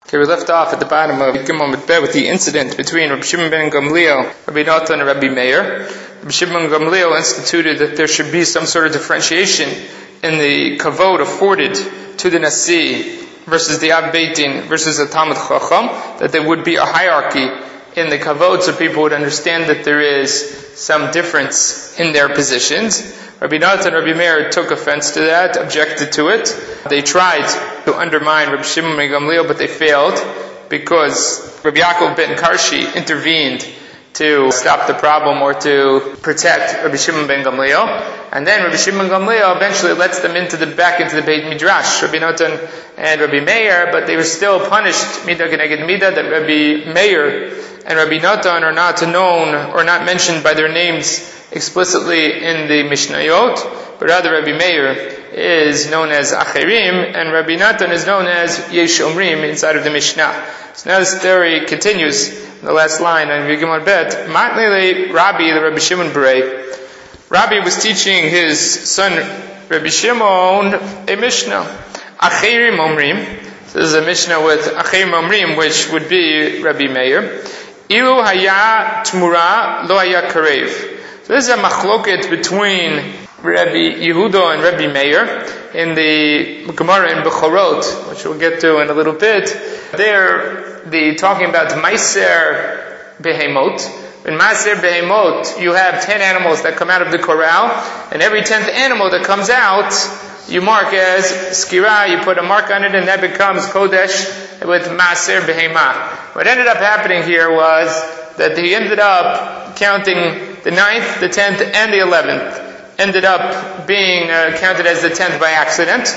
Okay, we left off at the bottom of Gimel Mitbeh with the incident between Rabbi Shimon ben Gamliel, Rabbi Natan, and Rabbi Meir. Rabbi Shimon ben Gamliel instituted that there should be some sort of differentiation in the kavod afforded to the Nasi versus the Av Beit Din versus the Talmud Chacham, that there would be a hierarchy in the kavod so people would understand that there is some difference in their positions. Rabbi Natan and Rabbi Meir took offense to that, objected to it. They tried to undermine Rabbi Shimon ben Gamliel, but they failed because Rabbi Yaakov ben Karshi intervened to stop the problem or to protect Rabbi Shimon ben Gamliel. And then Rabbi Shimon ben Gamliel eventually lets them back into the Beit Midrash, Rabbi Natan and Rabbi Meir, but they were still punished, Midah Keneged Midah, that Rabbi Meir and Rabbi Natan are not known or not mentioned by their names explicitly in the Mishnayot, but rather Rabbi Meir is known as Acherim and Rabbi Natan is known as Yesh Omrim inside of the Mishnah. So now this theory continues in the last line on Yigimar Bet. Matnele Rabbi, the Rabbi Shimon Berei. Rabbi was teaching his son Rabbi Shimon a Mishnah. Acherim Omrim. So this is a Mishnah with Acherim Omrim, which would be Rabbi Meir. Ilu haya tmura lo haya karev. So this is a machloket between Rabbi Yehuda and Rabbi Meir in the Gemara in Bechorot, which we'll get to in a little bit. There, talking about Meiser Behemot. In Meiser Behemot, you have 10 animals that come out of the corral, and every 10th animal that comes out, you mark as skira, you put a mark on it, and that becomes Kodesh with Meiser Behemah. What ended up happening here was that he ended up counting the 9th, the 10th, and the 11th ended up being counted as the 10th by accident.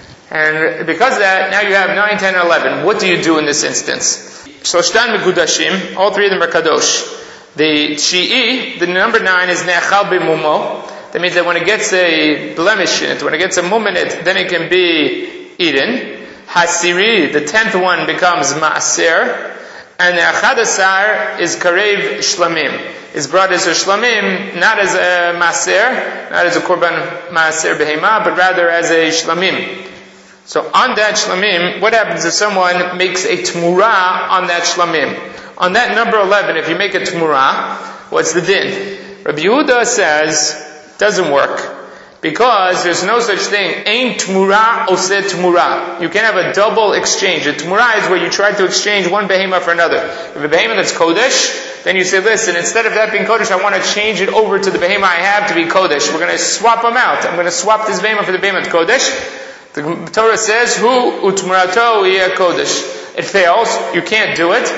And because of that, now you have 9, 10, and 11. What do you do in this instance? Shloshtan Megudashim, all three of them are Kadosh. The Shi'i, the number 9, is Ne'achal B'mumo. That means that when it gets a blemish in it, when it gets a mum in it, then it can be eaten. Hasiri, the 10th one, becomes Ma'aser. And the Achadasar is Karev Shlamim. Is brought as a Shlamim, not as a Maser, not as a Korban Maser Behema, but rather as a Shlamim. So on that Shlamim, what happens if someone makes a Tmura on that Shlamim? On that number 11, if you make a Tmura, what's the din? Rabbi Yehuda says, doesn't work. Because there's no such thing. Ein Tmura oseh Tmura. You can have a double exchange. A Tmura is where you try to exchange one behema for another. If a behema that's Kodesh, then you say, listen, instead of that being Kodesh, I want to change it over to the behema I have to be Kodesh. We're going to swap them out. I'm going to swap this behema for the behema that's Kodesh. The Torah says, Hu utmurato yeh Kodesh. It fails. You can't do it.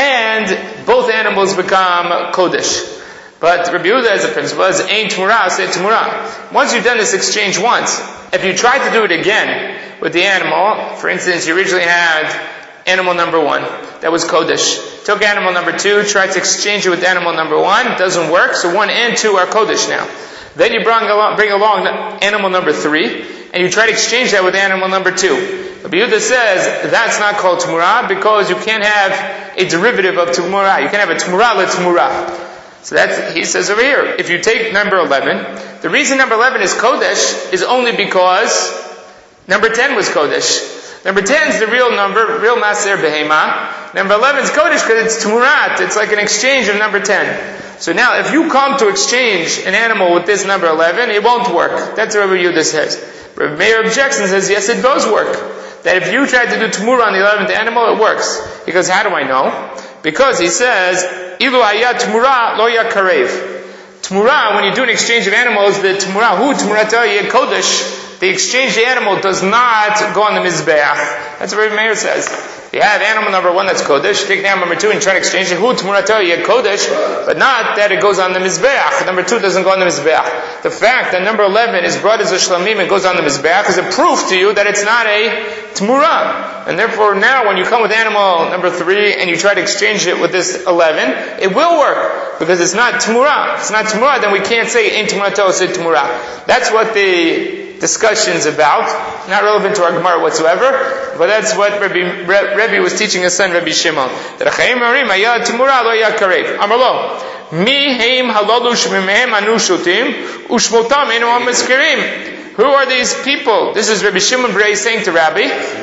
And both animals become Kodesh. But Rabbi Yehuda as a principle is Ein Tmura, say Tmura. Once you've done this exchange once, if you try to do it again with the animal, for instance, you originally had animal number 1, that was Kodesh. Took animal number 2, tried to exchange it with animal number 1, doesn't work, so 1 and 2 are Kodesh now. Then you bring along animal number 3, and you try to exchange that with animal number 2. Rabbi Yehuda says that's not called Tmura because you can't have a derivative of Tmura. You can have a Tmura le Tmura. So that's, he says over here, if you take number 11, the reason number 11 is Kodesh is only because number 10 was Kodesh. Number 10 is the real number, real Maser Behema. Number 11 is Kodesh because it's Tmurat. It's like an exchange of number 10. So now, if you come to exchange an animal with this number 11, it won't work. That's what Rabbi Yehuda says. Rabbi Meir objects and says, yes, it does work. That if you try to do Tmura on the 11th animal, it works. Because how do I know? Because he says, Ilu haya Tmura lo ya karev. Tmura, when you do an exchange of animals, the Tmura, hu Tmurata yeh Kodesh, the exchange the animal does not go on the Mizbeach. That's what Rabbi Meir says. You have animal number 1 that's Kodesh, take animal number 2 and try to exchange it. Hu Tmurata yeh Kodesh, but not that it goes on the Mizbeach. Number 2 doesn't go on the Mizbeach. The fact that number 11 is brought as a Shlamim and goes on the Mizbeach is a proof to you that it's not a Tmura. And therefore now when you come with animal number 3 and you try to exchange it with this 11, it will work. Because it's not Tmura. If it's not Tmura, then we can't say Ein Tmurato, say Tmura. That's what the discussion's about. Not relevant to our Gemara whatsoever, but that's what Rebbe was teaching his son Rabbi Shimon. That Achaim Marim Haya Tmura lo ya karev. Amarlo. Mi heim halalush mimehem anu shotim ushmotam enu amizkirim. Who are these people? This is Rabbi Shimon Berei saying to Rabbi.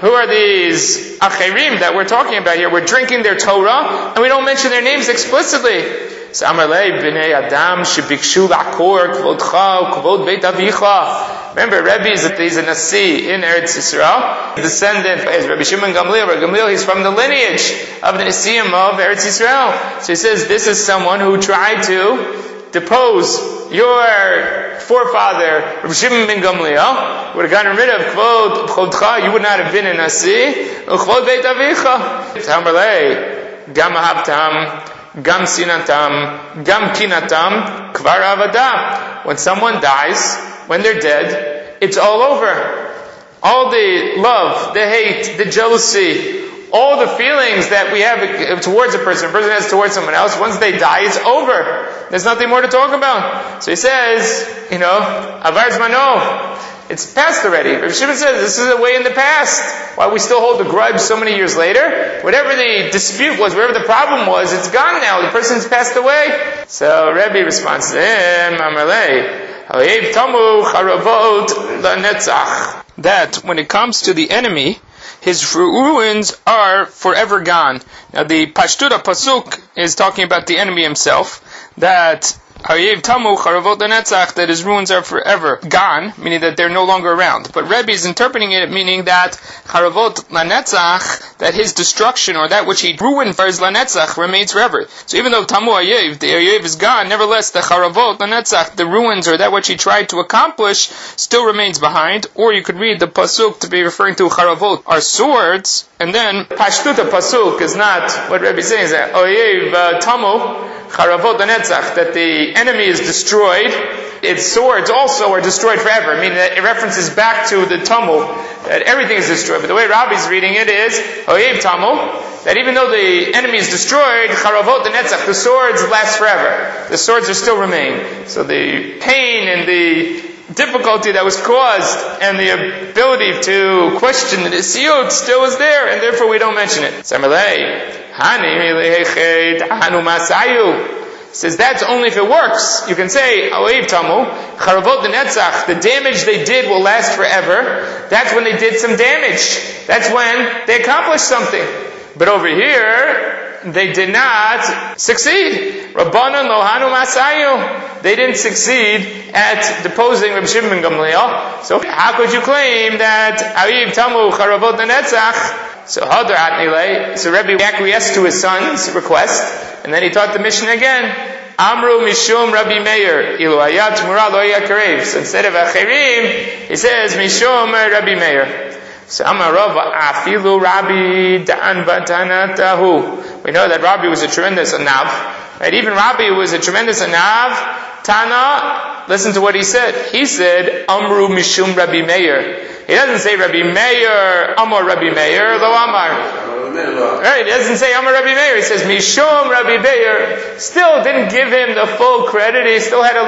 Who are these acherim that we're talking about here? We're drinking their Torah, and we don't mention their names explicitly. So Amalei b'nei Adam shebikshu la'kor kvodcha kvod beit avicha. Remember, Rebbe he's a Nasi in Eretz Yisrael. Descendant is Rabbi Shimon Gamliel. Rabbi Gamliel, he's from the lineage of the Nasiim of Eretz Yisrael. So he says, this is someone who tried to depose your forefather, Rabbi Shimon ben Gamliel. Would have gotten rid of kvod kvodcha. You would not have been a Nasi. Kvod beit avicha. Amalei gam ahavtam. Gam sinatam, gam kinatam, kvar avada. When someone dies, when they're dead, it's all over. All the love, the hate, the jealousy, all the feelings that we have towards a person has towards someone else, once they die, it's over. There's nothing more to talk about. So he says, avar zmano. It's past already. Rabbi Shimon says this is a way in the past. Why we still hold a grudge so many years later? Whatever the dispute was, whatever the problem was, it's gone now. The person's passed away. So Rebbe responds to him, that when it comes to the enemy, his ruins are forever gone. Now the Pashtura Pasuk is talking about the enemy himself, that that his ruins are forever gone, meaning that they're no longer around. But Rebbe is interpreting it meaning that charavot lanetzach, that his destruction or that which he ruined for his lanetzach remains forever. So even though tamu ayev, the ayev is gone, nevertheless the charavot lanetzach, the ruins or that which he tried to accomplish, still remains behind. Or you could read the pasuk to be referring to charavot are swords, and then pashtuta pasuk is not what Rebbe is saying, is that ayev tamu charavot lanetzach, that the enemy is destroyed, its swords also are destroyed forever, meaning that it references back to the tumul, that everything is destroyed. But the way Rabbi's reading it is, Oyev Tamul, that even though the enemy is destroyed, Charavot the Netzach, the swords last forever. The swords are still remain. So the pain and the difficulty that was caused and the ability to question the Nisiyut still is there, and therefore we don't mention it. Says that's only if it works. You can say, Oev Tamu, Charavot the Netzach, the damage they did will last forever. That's when they did some damage. That's when they accomplished something. But over here, they did not succeed. Rabbanan Lohanu Masayu. They didn't succeed at deposing Rabbi Shimon ben Gamliel. So how could you claim that Oev Tamu, Charavot the Netzach? So Hadar Atnilei, so Rebbe acquiesced to his son's request, and then he taught the mission again. Amru Mishum Rabbi Meir, Ilu Hayat Mura Lo Yakarev. So instead of Achirim, he says Mishum Rabbi Meir. So Amarav Afilu Rabbi Da'an Batanatahu. We know that Rabbi was a tremendous anav. Right? Even Rabbi was a tremendous anav. Tana, listen to what he said. He said, Amru Mishum Rabbi Meir. He doesn't say Rabbi Meir, Amar Rabbi Meir, lo Amar. Right, he doesn't say Amar Rabbi Meir. He says Mishum Rabbi Meir. Still didn't give him the full credit. He still had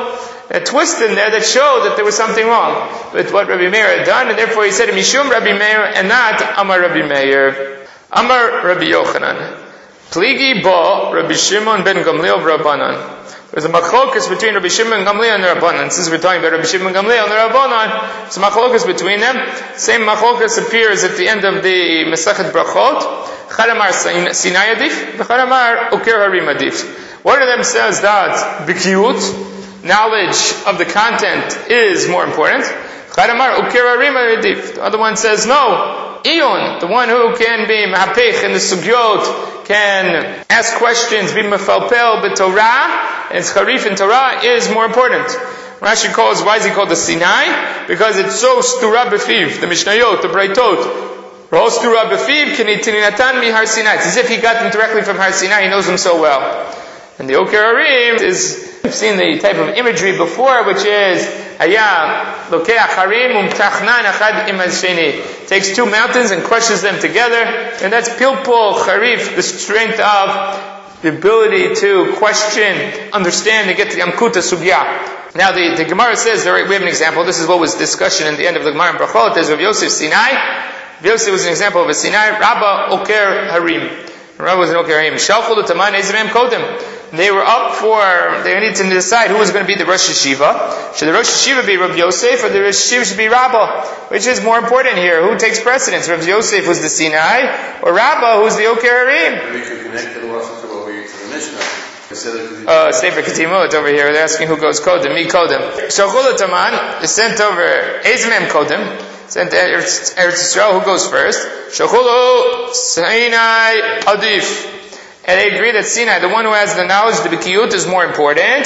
a twist in there that showed that there was something wrong with what Rabbi Meir had done, and therefore he said Mishum Rabbi Meir and not Amar Rabbi Meir. Amar Rabbi Yochanan. Pligi bo Rabbi Shimon ben Gamliel Rabbanan. There's a machlokas between Rabbi Shimon and Gamliel and the Rabbanan. Since we're talking about Rabbi Shimon and Gamliel and the Rabbanan, it's a machlokas between them. Same machlokas appears at the end of the Masechet Brachot. Chadamar Sinai adif, Chadamar Uker Harim adif. One of them says that Bikiyut, knowledge of the content, is more important. Chadamar Uker Harim adif. The other one says no. Iyun, the one who can be mahapich in the sugyot, can ask questions, be mefalpel b'Torah, and it's charif in Torah, is more important. Rashi calls, why is he called the Sinai? Because it's so stura b'fiv, the Mishnayot, the Braitot. Ro stura b'fiv, k'nitinatan mi Har Sinai. It's as if he got them directly from Har Sinai, he knows them so well. And the Oker Harim is, we've seen the type of imagery before, which is, Haya, Lokeach Harim, Umtachnan Achad Im Sheni. Takes two mountains and crushes them together, and that's Pilpul Charif, the strength of the ability to question, understand, and get to the Amkuta Sugya. Now the Gemara says, we have an example, this is what was discussion in the end of the Gemara in Brachot, there's Rav Yosef Sinai. Rav Yosef was an example of a Sinai, Rabba Oker Harim. Rabba was an Oker Harim. Shalchul Taman Ezimem Kodim. They needed to decide who was going to be the Rosh Yeshiva. Should the Rosh Yeshiva be Rabbi Yosef, or the Rosh Yeshiva should be Rabbah? Which is more important here? Who takes precedence? Rabbi Yosef, who's the Sinai, or Rabbah, who's the Oker Harim? We could connect it also to the Mishnah. Sefer Ketimot over here. They're asking who goes Kodem. Me Kodem. Shachul Taman is sent over Ezmem Kodem. Sent Eretz Yisrael. Who goes first? Shachulu Sinai Adif. And they agree that Sinai, the one who has the knowledge, the Bikiyut, is more important.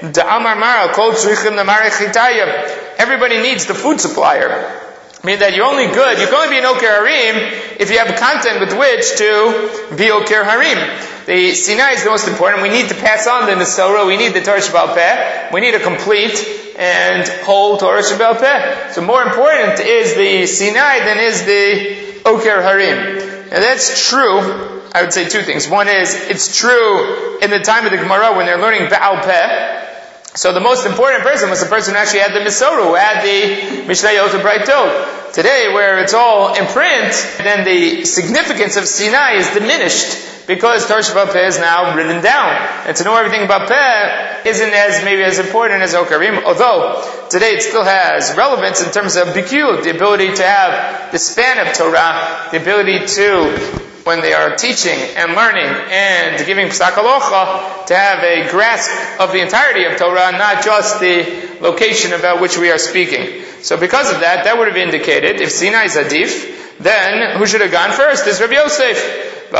Everybody needs the food supplier. Meaning that you can only be an Oker Harim if you have content with which to be Oker Harim. The Sinai is the most important. We need to pass on the Nesorah. We need the Torah Sheba'al Peh. We need a complete and whole Torah Sheba'al Peh. So more important is the Sinai than is the Oker Harim. Now that's true. I would say two things. One is, it's true in the time of the Gemara when they're learning Ba'al Peh. So the most important person was the person who actually had the Mesorah, who had the Mishnayot Braitot. Today, where it's all in print, then the significance of Sinai is diminished because Torah Sheba'al Peh is now written down. And to know everything about Peh isn't maybe as important as Okarim, although today it still has relevance in terms of Bikiyut, the ability to have the span of Torah, the ability to, when they are teaching and learning and giving Psak Halacha, to have a grasp of the entirety of Torah, not just the location about which we are speaking. So because of that, that would have indicated, if Sinai is Adif, then who should have gone first? Is Rabbi Yosef.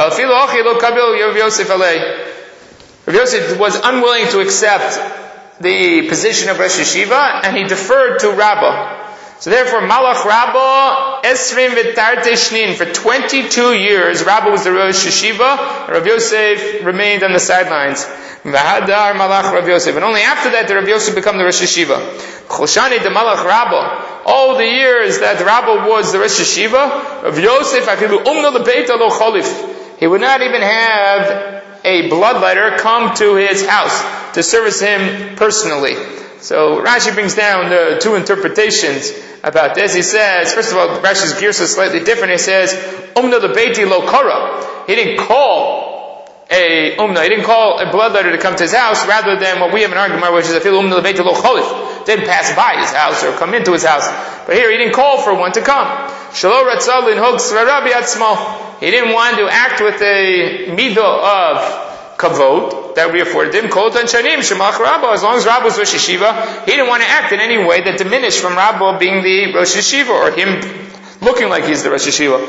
Rabbi Yosef was unwilling to accept the position of Rosh Yeshiva, and he deferred to Rabbah. So therefore, Malach Rabbah, Esrim V'Tarte Shnin, for 22 years, Rabbah was the Rosh Yeshiva, and Rabbi Yosef remained on the sidelines. V'Hadar Malach Rabbi Yosef. And only after that did Rabbi Yosef become the Rosh Yeshiva. Choshani de Malach Rabbah. All the years that Rabbah was the Rosh Yeshiva, Rabbi Yosef, Akilu Umna Lebeita Lo Cholif. He would not even have a bloodletter come to his house to service him personally. So Rashi brings down the two interpretations about this. He says, first of all, Rashi's gears is slightly different. He says, Umna Lebeiti Lo Kara. He didn't call a bloodletter to come to his house, rather than what we have in our Gemara, which is Afilu Umna Lebeiti Lo Cholif. Didn't pass by his house or come into his house. But here he didn't call for one to come. Shelo Ratzal Linhog Srarabi Atzmo. He didn't want to act with a midah of kavod that would be afforded him. Kol Tan Shanim Shemach Rabbah. As long as Rabbah was Rosh Yeshiva, he didn't want to act in any way that diminished from Rabbah being the Rosh Yeshiva, or him looking like he's the Rosh Yeshiva.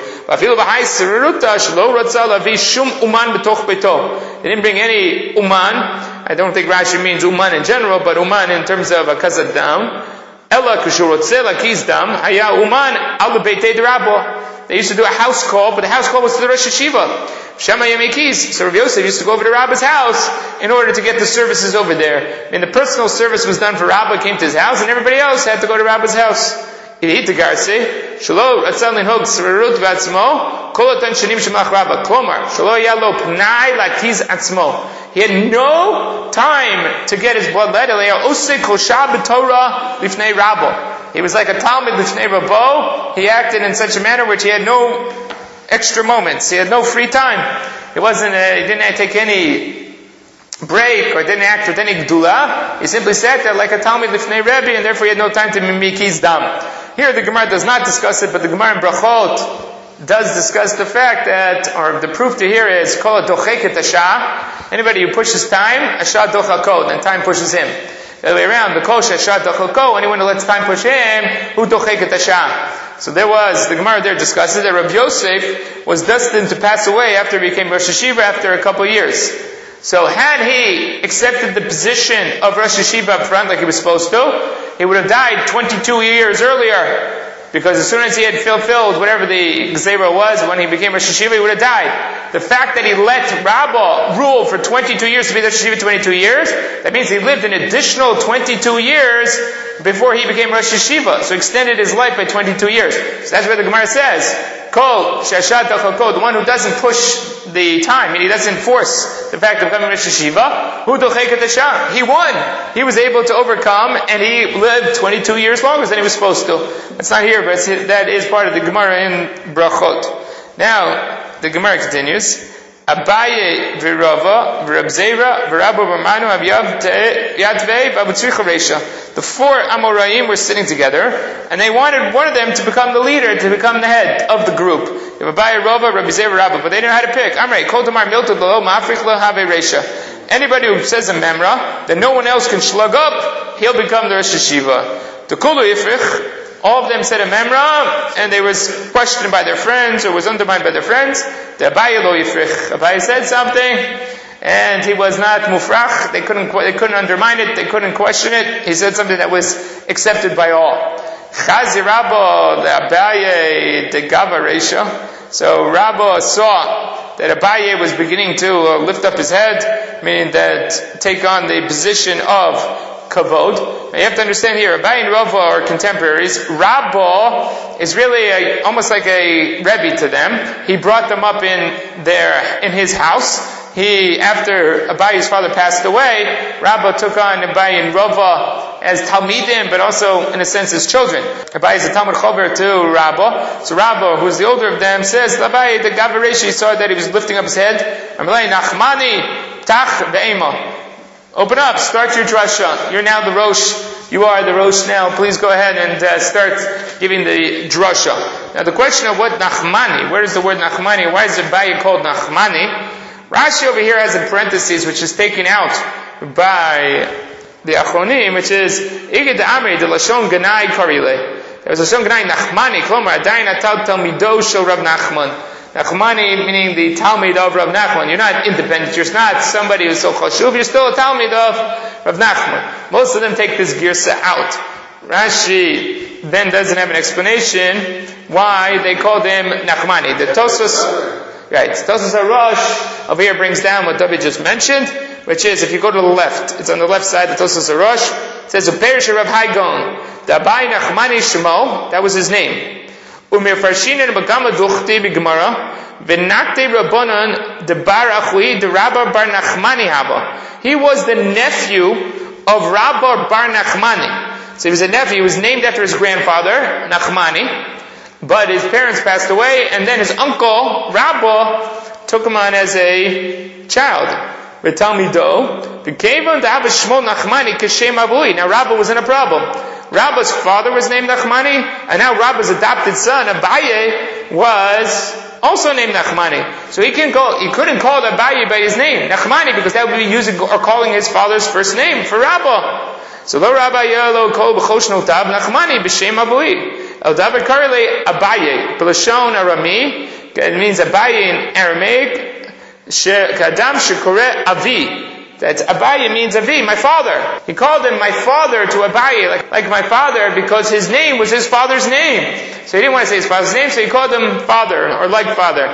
They didn't bring any uman. I don't think Rashi means uman in general, but uman in terms of a kazad dam. Ella k'shurotze lakiz dam haya uman al beitei Rabbah. They used to do a house call, but the house call was to the Rosh Yeshiva. Shema Yemekiz. So Rabbi Yosef used to go over to Rabbah's house in order to get the services over there. And the personal service was done for Rabbah, came to his house, and everybody else had to go to Rabbah's house. He had no time to get his bloodletter. He was like a Talmud Lifnei Rabbo. He acted in such a manner which he had no extra moments. He had no free time. He didn't take any break or didn't act with any gdula. He simply sat there like a Talmud Lifnei Rebbe, and therefore he had no time to mimikiz dam. Here the Gemara does not discuss it, but the Gemara in Brachot does discuss the fact that, or the proof to here is, kol docheket asha. Anybody who pushes time, asha dochakot, and time pushes him. The other way around, the kol asha dochakot, anyone who lets time push him, who docheket asha. So the Gemara there discusses that Rabbi Yosef was destined to pass away after he became Rosh Yeshiva after a couple of years. So had he accepted the position of Rosh Yeshiva up front like he was supposed to, he would have died 22 years earlier. Because as soon as he had fulfilled whatever the Gzeira was, when he became Rosh Yeshiva, he would have died. The fact that he let Rabbah rule for 22 years to be Rosh Yeshiva 22 years, that means he lived an additional 22 years before he became Rosh Yeshiva. So extended his life by 22 years. So that's what the Gemara says. Kol shashat dachakol, the one who doesn't push the time, and he doesn't force the fact of becoming Rosh Yeshiva, hu docheket hasha. He won. He was able to overcome, and he lived 22 years longer than he was supposed to. That's not here, but that is part of the Gemara in Brachot. Now, the Gemara continues. Abaye v'Rava v'Rab Zera v'Rabba Barmanu Abiyav Yadvei v'Abutzricha Reisha. The 4 Amoraim were sitting together, and they wanted one of them to become the leader, to become the head of the group. Abaye Rava, Rabbi Zera, Rabba, but they didn't know how to pick. Amrei Kol Damar Milta Lo Ma'africh Lo Have Reisha. Anybody who says a memra that no one else can slug up, he'll become the Rosh Hashiva. The Kulu Yifrich. All of them said a memra, and they was questioned by their friends, or was undermined by their friends. The Abaye lo yifrich. Abaye said something, and he was not mufrach. They couldn't undermine it. They couldn't question it. He said something that was accepted by all. Chazi Rabba, the Abaye, the Gava Reisha. So Rabba saw that Abaye was beginning to lift up his head, meaning that take on the position of kavod. Now you have to understand here, Abaye and Rava are contemporaries. Rabba is really almost like a Rebbe to them. He brought them up in his house. After Abaye's father passed away, Rabba took on Abaye and Rava as Talmidim, but also in a sense as children. Abaye is a Talmud Chover to Rabba. So Rabba, who's the older of them, says, Abaye, the Gavareshi, saw that he was lifting up his head. Amalei Nachmani Tach Be'ema. Open up, start your drasha. You're now the Rosh. You are the Rosh now. Please go ahead and start giving the drasha. Now the question of what Nachmani, where is the word Nachmani? Why is Abaye called Nachmani? Rashi over here has a parenthesis which is taken out by the Achronim, which is Iged Amri de Lashon Ganai Karile. There was a Lashon Ganai Nachmani, Klomar Adayin Atal Talmido Shel Rav Nachman. Nachmani meaning the Talmid of Rav Nachman. You're not independent. You're not somebody who's so chashuv. You're still a Talmid of Rav Nachman. Most of them take this girsa out. Rashi then doesn't have an explanation why they called him Nachmani. The Tosfos, right? Tosfos HaRosh over here brings down what David just mentioned, which is if you go to the left, it's on the left side. The Tosfos HaRosh says Uperish Rav Haigon, the Abaye Nachmani Shemo. That was his name. Umirfarshinen Bagama Duchti B'Gemara V'Nakte Rabbanon the Bar Achui the Rabba Bar Nachmani Haba. He was the nephew of Rabba Bar Nachmani. So he was a nephew. He was named after his grandfather Nachmani, but his parents passed away, and then his uncle Rabba took him on as a child. V'Talmido V'Kevon to have a Shmo Nachmani Kashem Avui. Now Rabba was in a problem. Rabba's father was named Nachmani, and now Rabba's adopted son, Abaye, was also named Nachmani. So he couldn't call Abaye by his name, Nachmani, because that would be using or calling his father's first name for Rabba. So lo Rabba lo kol b'chosh notav Nachmani b'shem Abui. El davar karele Abaye b'lashon Arami. It means Abaye in Aramaic. Kadam shekore Avi. That Abaye means Avi, my father. He called him my father to Abaye, like my father, because his name was his father's name. So he didn't want to say his father's name, so he called him father, or like father.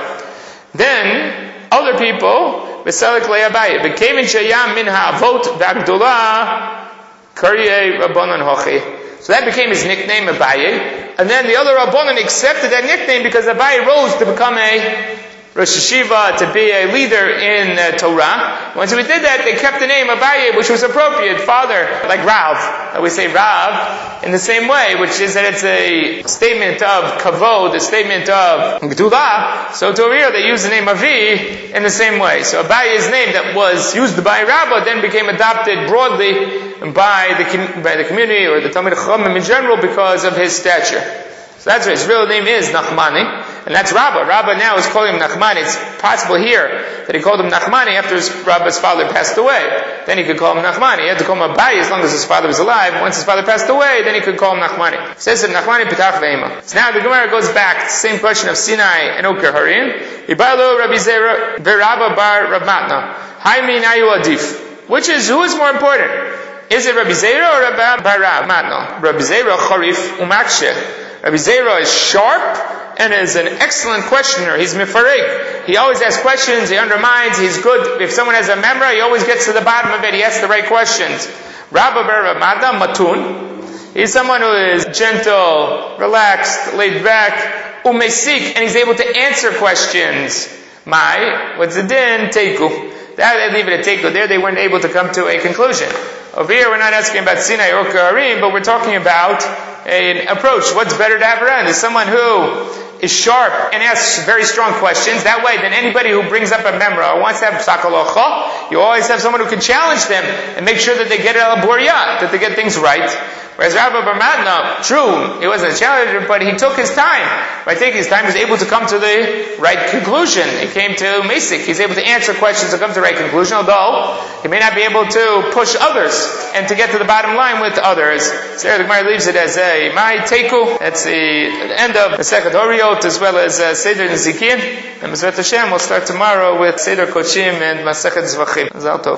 Then, other people, Veselik le Abaye, became in Shayam min ha'avot v'agdolah Karye Rabbanon Hochi. So that became his nickname, Abaye. And then the other Rabbanon accepted that nickname because Abaye rose to become a Rosh Hashiva, to be a leader in Torah. Once we did that, they kept the name Abaye, which was appropriate, father, like Rav. We say Rav in the same way, which is that it's a statement of kavod, a statement of Gdula. So to over here, they use the name Avi in the same way. So Abaye's name that was used by Rabbah then became adopted broadly by the community or the Talmid Chachamim in general because of his stature. So that's what his real name is, Nachmani, and that's Rabbah. Rabbah now is calling him Nachmani. It's possible here that he called him Nachmani after Rabbah's father passed away. Then he could call him Nachmani. He had to call him Abaye as long as his father was alive. Once his father passed away, then he could call him Nachmani. It says that Nachmani Petach Ve'ema. So now the Gemara goes back, same question of Sinai and Oker Harim. Ibalo Rabbi Zera Verabba Bar Rav Matna. Haimi Nayu Adif. Who is more important? Is it Rabbi Zera or Rabbi Bar Rav Matna? Rabbi Zera Charif Umaksheh. Rabbi Zera is sharp and is an excellent questioner. He's mifarek. He always asks questions, he undermines, he's good. If someone has a memra, he always gets to the bottom of it, he asks the right questions. Rabba Bar Ramada Matun. He's someone who is gentle, relaxed, laid back, umesik, and he's able to answer questions. What's the din? Teiku. They leave it at Teiku. There they weren't able to come to a conclusion. Over here we're not asking about Sinai or Karim, but we're talking about an approach. What's better to have around? Is someone who is sharp and asks very strong questions. That way, then anybody who brings up a memra or wants to have psak halacha, you always have someone who can challenge them and make sure that they get al boriyat, that they get things right. Whereas Rabbi Bar Matna, true, he wasn't a challenger, but he took his time. By taking his time, he was able to come to the right conclusion. He came to Mesik. He's able to answer questions and come to the right conclusion, although he may not be able to push others and to get to the bottom line with others. So there the Gemara leaves it as a Mai Teiku. That's the end of the second Horiot, as well as Seder Nezikin. And Mizrat Hashem, we'll start tomorrow with Seder Kochim and Masechet Zvachim.